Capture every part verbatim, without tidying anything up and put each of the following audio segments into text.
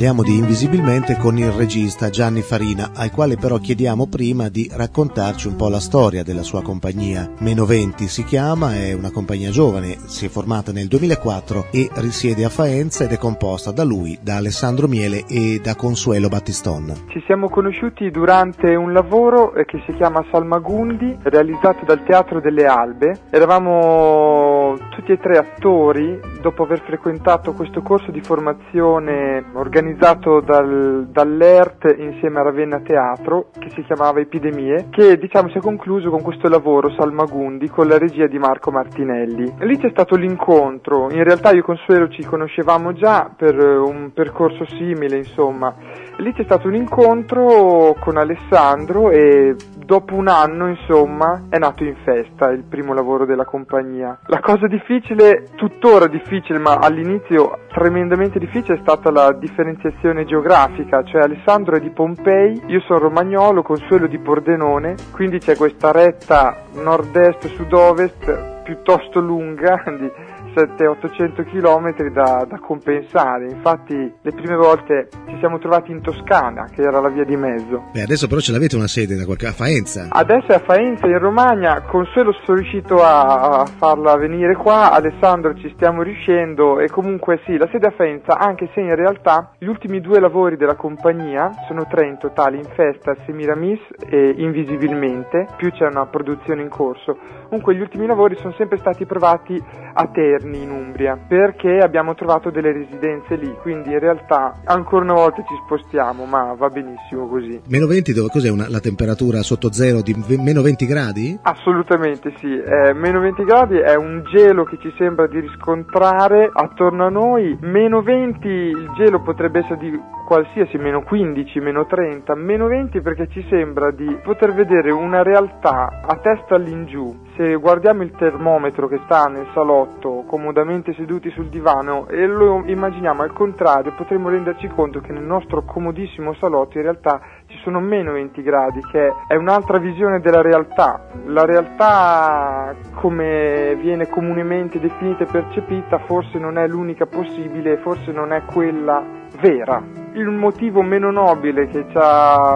Parliamo di Invisibilmente con il regista Gianni Farina, al quale però chiediamo prima di raccontarci un po' la storia della sua compagnia. Meno venti si chiama, è una compagnia giovane, si è formata nel duemilaquattro e risiede a Faenza ed è composta da lui, da Alessandro Miele e da Consuelo Battiston. Ci siamo conosciuti durante un lavoro che si chiama Salmagundi, realizzato dal Teatro delle Albe. Eravamo tutti e tre attori, dopo aver frequentato questo corso di formazione organizzato dal, dall'E R T insieme a Ravenna Teatro, che si chiamava Epidemie, che diciamo si è concluso con questo lavoro Salmagundi con la regia di Marco Martinelli. Lì c'è stato l'incontro, in realtà io e Consuelo ci conoscevamo già per un percorso simile, insomma. Lì c'è stato un incontro con Alessandro e dopo un anno, insomma, è nato In Festa, il primo lavoro della compagnia. La cosa difficile, tuttora difficile, ma all'inizio tremendamente difficile, è stata la differenziazione geografica, cioè Alessandro è di Pompei, io sono romagnolo, Consuelo di Pordenone, quindi c'è questa retta nord-est-sud-ovest piuttosto lunga di settecento ottocento chilometri da, da compensare. Infatti le prime volte ci siamo trovati in Toscana, che era la via di mezzo. Beh, adesso però ce l'avete una sede da qualche a Faenza. Adesso è a Faenza, in Romagna. Consuelo sono riuscito a, a farla venire qua, Alessandro ci stiamo riuscendo, e comunque sì, la sede è a Faenza, anche se in realtà gli ultimi due lavori della compagnia, sono tre in totale, In Festa, Semiramis e Invisibilmente, più c'è una produzione in corso. Comunque gli ultimi lavori sono sempre stati provati a Terni, in Umbria, perché abbiamo trovato delle residenze lì, quindi in realtà ancora una volta ci spostiamo, ma va benissimo così. Meno venti, dove cos'è una, la temperatura sotto zero di v- meno venti gradi? Assolutamente sì, eh, meno venti gradi è un gelo che ci sembra di riscontrare attorno a noi. Meno venti, il gelo potrebbe essere di qualsiasi, meno quindici, meno trenta, meno venti perché ci sembra di poter vedere una realtà a testa all'ingiù. Se guardiamo il termometro che sta nel salotto, comodamente seduti sul divano, e lo immaginiamo al contrario, potremmo renderci conto che nel nostro comodissimo salotto in realtà ci sono meno venti gradi, che è un'altra visione della realtà. La realtà, come viene comunemente definita e percepita, forse non è l'unica possibile, forse non è quella vera. Il motivo meno nobile che ci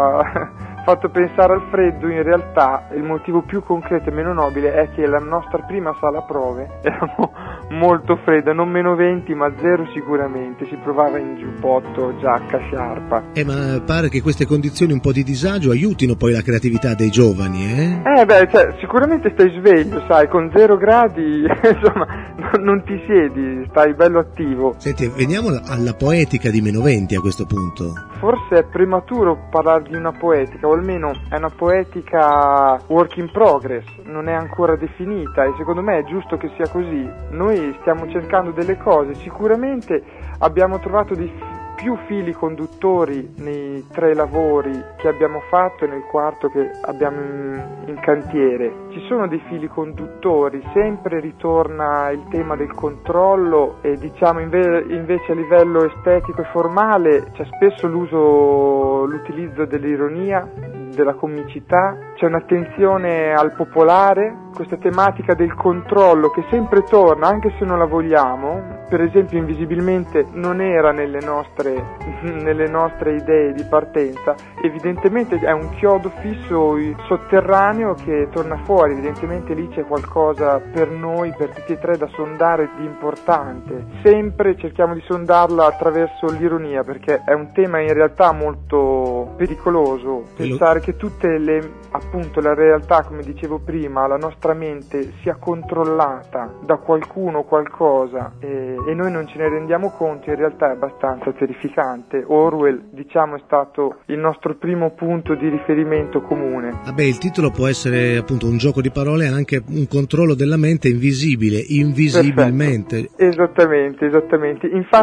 ha fatto pensare al freddo, in realtà il motivo più concreto e meno nobile è che la nostra prima sala prove era molto fredda, non meno venti ma zero sicuramente, si provava in giubbotto, giacca, sciarpa. Eh ma pare che queste condizioni un po' di disagio aiutino poi la creatività dei giovani, eh? Eh beh, cioè, sicuramente stai sveglio, sai, con zero gradi, insomma, non, non ti siedi, stai bello attivo. Senti, veniamo alla poetica di Meno venti a questo punto. Forse è prematuro parlare di una poetica, o almeno è una poetica work in progress, non è ancora definita e secondo me è giusto che sia così. Noi stiamo cercando delle cose, sicuramente abbiamo trovato dei più fili conduttori nei tre lavori che abbiamo fatto e nel quarto che abbiamo in, in cantiere. Ci sono dei fili conduttori, sempre ritorna il tema del controllo e diciamo inve- invece a livello estetico e formale c'è spesso l'uso, l'utilizzo dell'ironia, della comicità, c'è un'attenzione al popolare, questa tematica del controllo che sempre torna anche se non la vogliamo. Per esempio Invisibilmente non era nelle nostre, nelle nostre idee di partenza, evidentemente è un chiodo fisso sotterraneo che torna fuori, evidentemente lì c'è qualcosa per noi, per tutti e tre da sondare di importante. Sempre cerchiamo di sondarla attraverso l'ironia perché è un tema in realtà molto pericoloso, pensare che tutte le, appunto la realtà, come dicevo prima, la nostra mente sia controllata da qualcuno o qualcosa e, e noi non ce ne rendiamo conto, in realtà è abbastanza terrificante. Orwell, diciamo, è stato il nostro primo punto di riferimento comune. Vabbè, il titolo può essere appunto un gioco di parole, anche un controllo della mente invisibile, invisibilmente. Perfetto. Esattamente, esattamente.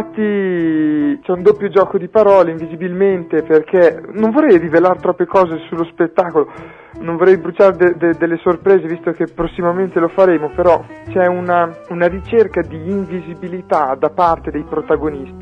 Infatti c'è un doppio gioco di parole, invisibilmente, perché non vorrei rivelare troppe cose sullo spettacolo, non vorrei bruciare de- de- delle sorprese visto che prossimamente lo faremo, però c'è una, una ricerca di invisibilità da parte dei protagonisti,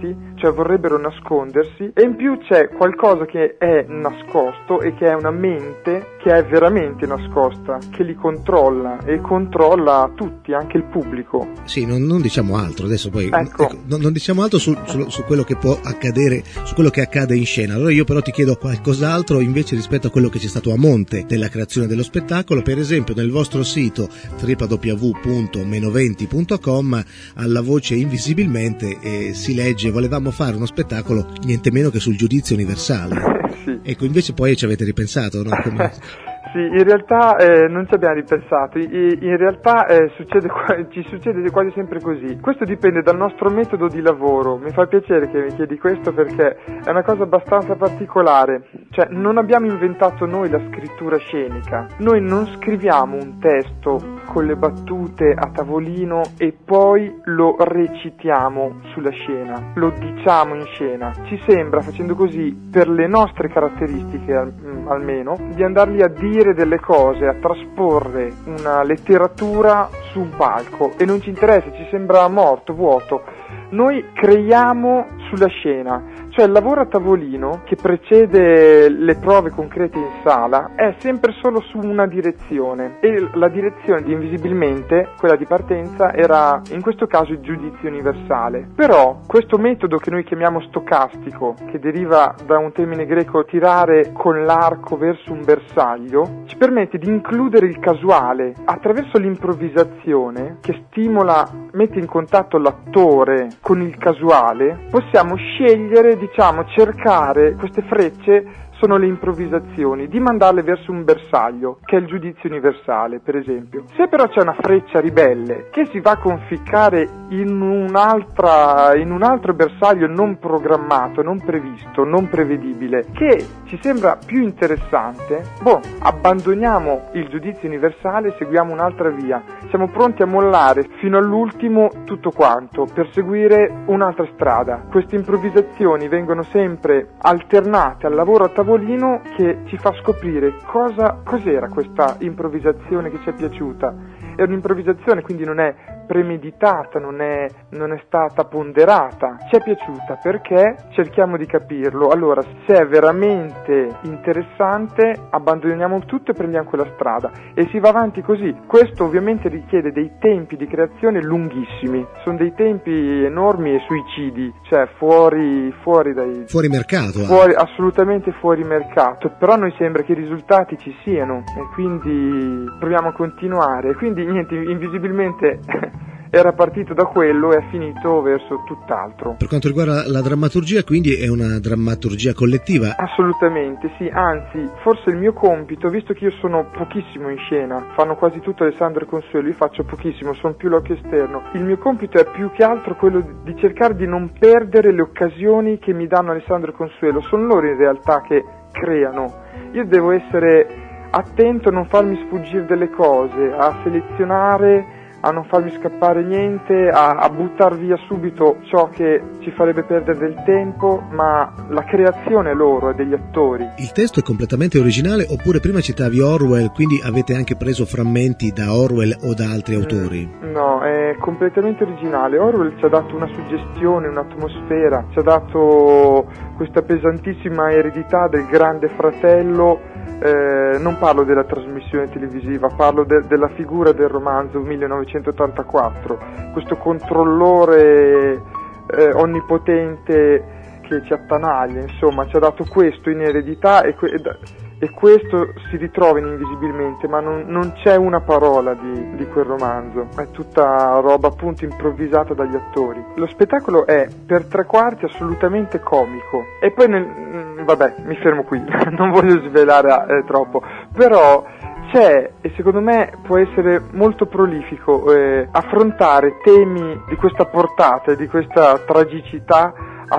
cioè vorrebbero nascondersi, e in più c'è qualcosa che è nascosto e che è una mente che è veramente nascosta, che li controlla e controlla tutti, anche il pubblico. Sì, non, non diciamo altro adesso poi, ecco. Ecco, non, non diciamo altro su, su, su quello che può accadere, su quello che accade in scena. Allora io però ti chiedo qualcos'altro invece rispetto a quello che c'è stato a monte della creazione dello spettacolo. Per esempio nel vostro sito w w w punto meno venti punto com alla voce invisibilmente eh, si legge: volevamo fare uno spettacolo niente meno che sul giudizio universale. Sì. Ecco, invece poi ci avete ripensato, no? Come... Sì, in realtà eh, non ci abbiamo ripensato, I, in realtà eh, succede, ci succede quasi sempre così. Questo dipende dal nostro metodo di lavoro, mi fa piacere che mi chiedi questo perché è una cosa abbastanza particolare, cioè non abbiamo inventato noi la scrittura scenica, noi non scriviamo un testo con le battute a tavolino e poi lo recitiamo sulla scena, lo diciamo in scena. Ci sembra, facendo così, per le nostre caratteristiche al, almeno, di andarli a dire delle cose, a trasporre una letteratura su un palco, e non ci interessa, ci sembra morto, vuoto. Noi creiamo sulla scena, cioè il lavoro a tavolino che precede le prove concrete in sala è sempre solo su una direzione, e la direzione di Invisibilmente, quella di partenza, era in questo caso il giudizio universale. Però questo metodo che noi chiamiamo stocastico, che deriva da un termine greco tirare con l'arco verso un bersaglio, ci permette di includere il casuale attraverso l'improvvisazione che stimola, mette in contatto l'attore con il casuale. Possiamo scegliere, diciamo, cercare queste frecce, sono le improvvisazioni, di mandarle verso un bersaglio, che è il giudizio universale, per esempio. Se però c'è una freccia ribelle che si va a conficcare in un'altra, in un altro bersaglio non programmato, non previsto, non prevedibile, che ci sembra più interessante, boh, abbandoniamo il giudizio universale e seguiamo un'altra via. Siamo pronti a mollare fino all'ultimo tutto quanto per seguire un'altra strada. Queste improvvisazioni vengono sempre alternate al lavoro a tavolino, che ci fa scoprire cosa cos'era questa improvvisazione che ci è piaciuta. È un'improvvisazione, quindi non è premeditata, non è, non è stata ponderata, ci è piaciuta perché cerchiamo di capirlo. Allora, se è veramente interessante, abbandoniamo tutto e prendiamo quella strada, e si va avanti così. Questo ovviamente richiede dei tempi di creazione lunghissimi, sono dei tempi enormi e suicidi, cioè fuori, fuori dai... Fuori mercato. Fuori, assolutamente fuori mercato, però a noi sembra che i risultati ci siano, e quindi proviamo a continuare. Quindi niente, Invisibilmente era partito da quello e è finito verso tutt'altro. Per quanto riguarda la drammaturgia, quindi è una drammaturgia collettiva? Assolutamente sì, anzi forse il mio compito, visto che io sono pochissimo in scena, fanno quasi tutto Alessandro e Consuelo, io faccio pochissimo, sono più l'occhio esterno, il mio compito è più che altro quello di cercare di non perdere le occasioni che mi danno Alessandro e Consuelo. Sono loro in realtà che creano, io devo essere attento a non farmi sfuggire delle cose, a selezionare, a non farmi scappare niente, a, a buttar via subito ciò che ci farebbe perdere del tempo, ma la creazione è loro, è degli attori. Il testo è completamente originale, oppure prima citavi Orwell, quindi avete anche preso frammenti da Orwell o da altri autori? Mm, no, è completamente originale. Orwell ci ha dato una suggestione, un'atmosfera, ci ha dato questa pesantissima eredità del Grande Fratello. Eh, non parlo della trasmissione televisiva, parlo de- della figura del romanzo millenovecentottantaquattro, questo controllore eh, onnipotente che ci attanaglia, insomma, ci ha dato questo in eredità, e, que- e questo si ritrova in Invisibilmente, ma non, non c'è una parola di, di quel romanzo, è tutta roba appunto improvvisata dagli attori. Lo spettacolo è per tre quarti assolutamente comico, e poi nel, vabbè, mi fermo qui, non voglio svelare eh, troppo, però c'è, e secondo me può essere molto prolifico, eh, affrontare temi di questa portata e di questa tragicità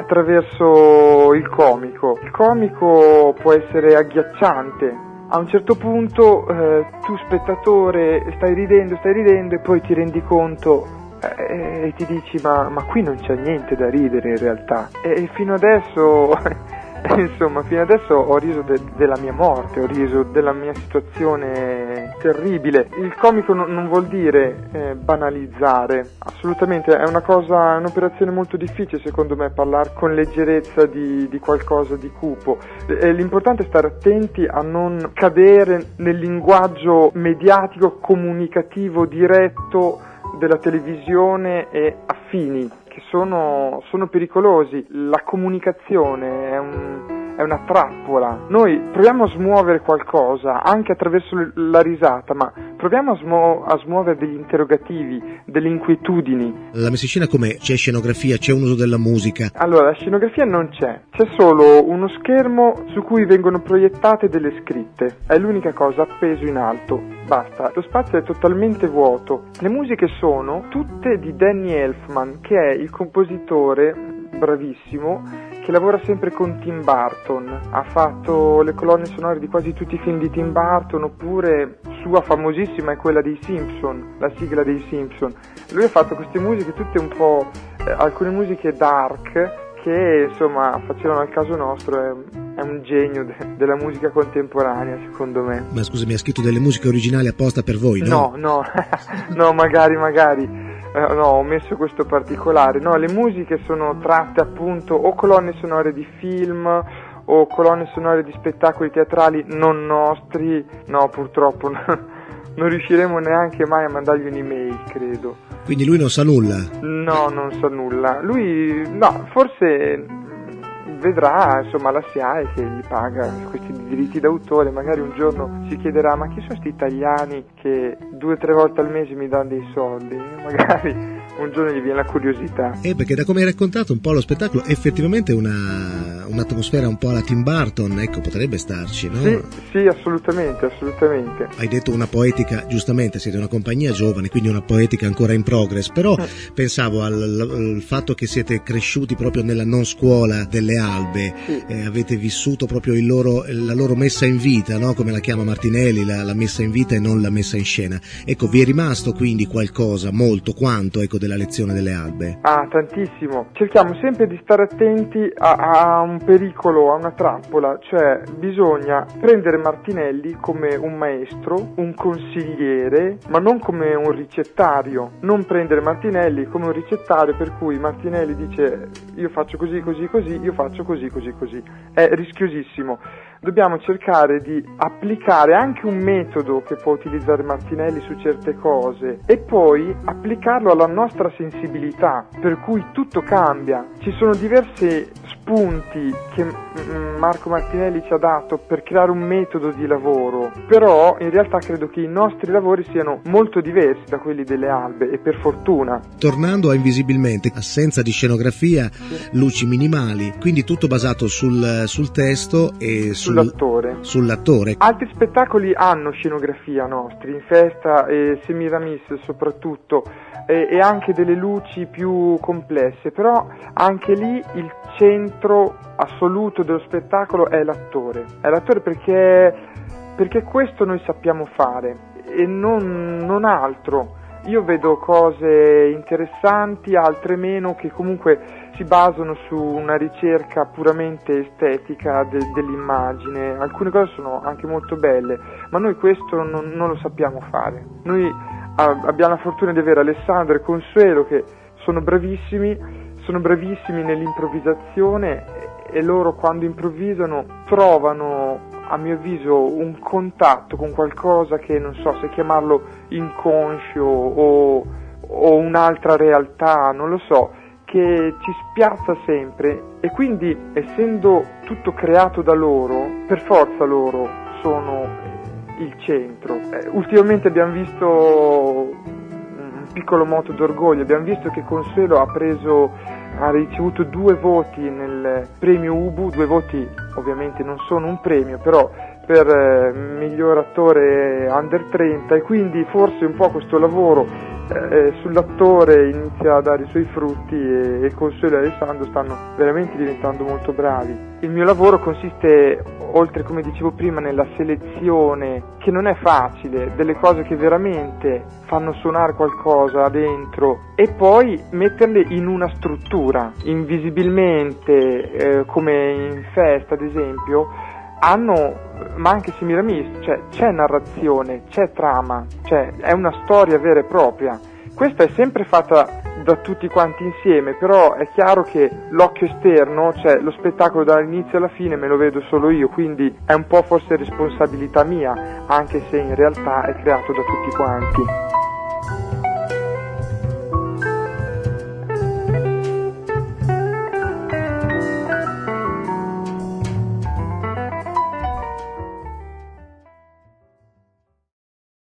attraverso il comico. Il comico può essere agghiacciante. A un certo punto eh, tu spettatore stai ridendo, stai ridendo e poi ti rendi conto eh, e ti dici ma, ma qui non c'è niente da ridere in realtà. E, e fino adesso... Insomma, fino adesso ho riso de- della mia morte, ho riso della mia situazione è terribile. Il comico no, non vuol dire eh, banalizzare, assolutamente, è una cosa, è un'operazione molto difficile secondo me parlare con leggerezza di, di qualcosa di cupo. E l'importante è stare attenti a non cadere nel linguaggio mediatico, comunicativo, diretto della televisione e affini, che sono, sono pericolosi. La comunicazione è un... è una trappola. Noi proviamo a smuovere qualcosa anche attraverso la risata, ma proviamo a, smu- a smuovere degli interrogativi, delle inquietudini. La messa in scena com'è? C'è scenografia, c'è un uso della musica? Allora, la scenografia non c'è, c'è solo uno schermo su cui vengono proiettate delle scritte, è l'unica cosa, appeso in alto, basta. Lo spazio è totalmente vuoto. Le musiche sono tutte di Danny Elfman, che è il compositore bravissimo che lavora sempre con Tim Burton. Ha fatto le colonne sonore di quasi tutti i film di Tim Burton, oppure sua famosissima è quella dei Simpson, la sigla dei Simpson. Lui ha fatto queste musiche tutte un po', eh, alcune musiche dark, che insomma facevano al caso nostro. È, è un genio de- della musica contemporanea, secondo me. Ma scusami, ha scritto delle musiche originali apposta per voi, no? No, no, no, magari, magari. Uh, no, ho messo questo particolare. No, le musiche sono tratte appunto o colonne sonore di film o colonne sonore di spettacoli teatrali non nostri. No, purtroppo no, non riusciremo neanche mai a mandargli un'email, credo. Quindi lui non sa nulla? No, non sa nulla. Lui, no, forse vedrà, insomma, la S I A E che gli paga questi diritti d'autore, magari un giorno si chiederà: ma chi sono questi italiani che due o tre volte al mese mi danno dei soldi? Magari un giorno gli viene la curiosità. Eh, perché da come hai raccontato un po' lo spettacolo, effettivamente una, un'atmosfera un po' alla Tim Burton, ecco, potrebbe starci, no? Sì, sì, assolutamente, assolutamente. Hai detto una poetica, giustamente, siete una compagnia giovane, quindi una poetica ancora in progress, però eh. pensavo al, al fatto che siete cresciuti proprio nella non scuola delle Albe, sì. eh, avete vissuto proprio il loro, la loro messa in vita, no? Come la chiama Martinelli, la, la messa in vita e non la messa in scena. Ecco, vi è rimasto quindi qualcosa, molto, quanto, ecco, della lezione delle Albe? Ah, tantissimo. Cerchiamo sempre di stare attenti a, a un pericolo, a una trappola, cioè bisogna prendere Martinelli come un maestro, un consigliere, ma non come un ricettario. Non prendere Martinelli come un ricettario per cui Martinelli dice: io faccio così, così, così, io faccio così, così, così. È rischiosissimo. Dobbiamo cercare di applicare anche un metodo che può utilizzare Martinelli su certe cose e poi applicarlo alla nostra sensibilità, per cui tutto cambia. Ci sono diversi spunti che Marco Martinelli ci ha dato per creare un metodo di lavoro, però in realtà credo che i nostri lavori siano molto diversi da quelli delle Albe, e per fortuna. Tornando a Invisibilmente, assenza di scenografia, sì. luci minimali, quindi tutto basato sul, sul testo e sul, sull'attore. sull'attore. Altri spettacoli hanno scenografia nostri, in Festa e Semiramis soprattutto, e, e anche delle luci più complesse, però anche lì il centro assoluto dello spettacolo è l'attore, è l'attore perché, perché questo noi sappiamo fare e non, non altro. Io vedo cose interessanti, altre meno, che comunque si basano su una ricerca puramente estetica de- dell'immagine. Alcune cose sono anche molto belle, ma noi questo non, non lo sappiamo fare. Noi ah, abbiamo la fortuna di avere Alessandro e Consuelo, che sono bravissimi, sono bravissimi nell'improvvisazione, e loro quando improvvisano trovano, a mio avviso, un contatto con qualcosa che non so se chiamarlo inconscio o, o un'altra realtà, non lo so, che ci spiazza sempre, e quindi, essendo tutto creato da loro, per forza loro sono il centro. Eh, ultimamente abbiamo visto un piccolo moto d'orgoglio, abbiamo visto che Consuelo ha preso ha ricevuto due voti nel premio Ubu, due voti ovviamente non sono un premio, però per eh, miglior attore under trenta, e quindi forse un po' questo lavoro eh, sull'attore inizia a dare i suoi frutti, e, e Consuelo e Alessandro stanno veramente diventando molto bravi. Il mio lavoro consiste, oltre, come dicevo prima, nella selezione, che non è facile, delle cose che veramente fanno suonare qualcosa dentro, e poi metterle in una struttura. Invisibilmente, eh, come in Festa ad esempio, hanno, ma anche Semiramis, cioè c'è narrazione, c'è trama, cioè è una storia vera e propria. Questa è sempre fatta da tutti quanti insieme, però è chiaro che l'occhio esterno, cioè lo spettacolo dall'inizio alla fine me lo vedo solo io, quindi è un po' forse responsabilità mia, anche se in realtà è creato da tutti quanti.